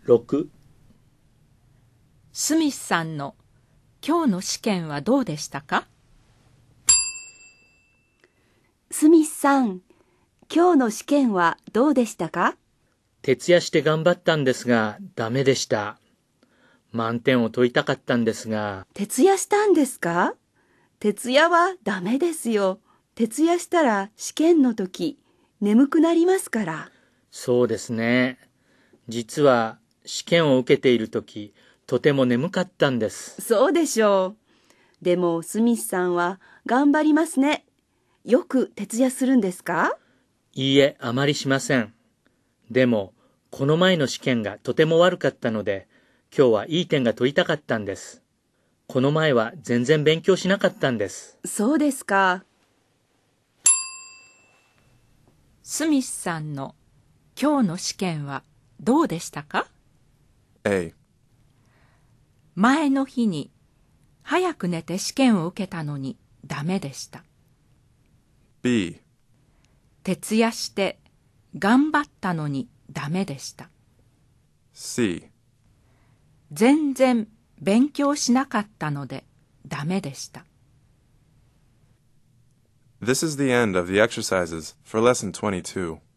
6、 スミスさんの今日の試験はどうでしたか？ スミスさん、今日の試験はどうでしたか？ 徹夜して頑張ったんですが、ダメでした。満点を取りたかったんですが。 徹夜したんですか？徹夜はダメですよ。徹夜したら試験の時、眠くなりますから。 そうですね。実は試験を受けている時、とても眠かったんです。 そうでしょう。でもスミスさんは頑張りますね。よく徹夜するんですか？ いいえ、あまりしません。でも、この前の試験がとても悪かったので、今日はいい点が取りたかったんです。この前は全然勉強しなかったんです。 そうですか。 スミスさんの今日の試験はどうでしたか？ A、 前の日に早く寝て試験を受けたのにダメでした。 B、 徹夜して頑張ったのにダメでした。 C。 全然勉強しなかったのでダメでした。 This is the end of the exercises for lesson 22.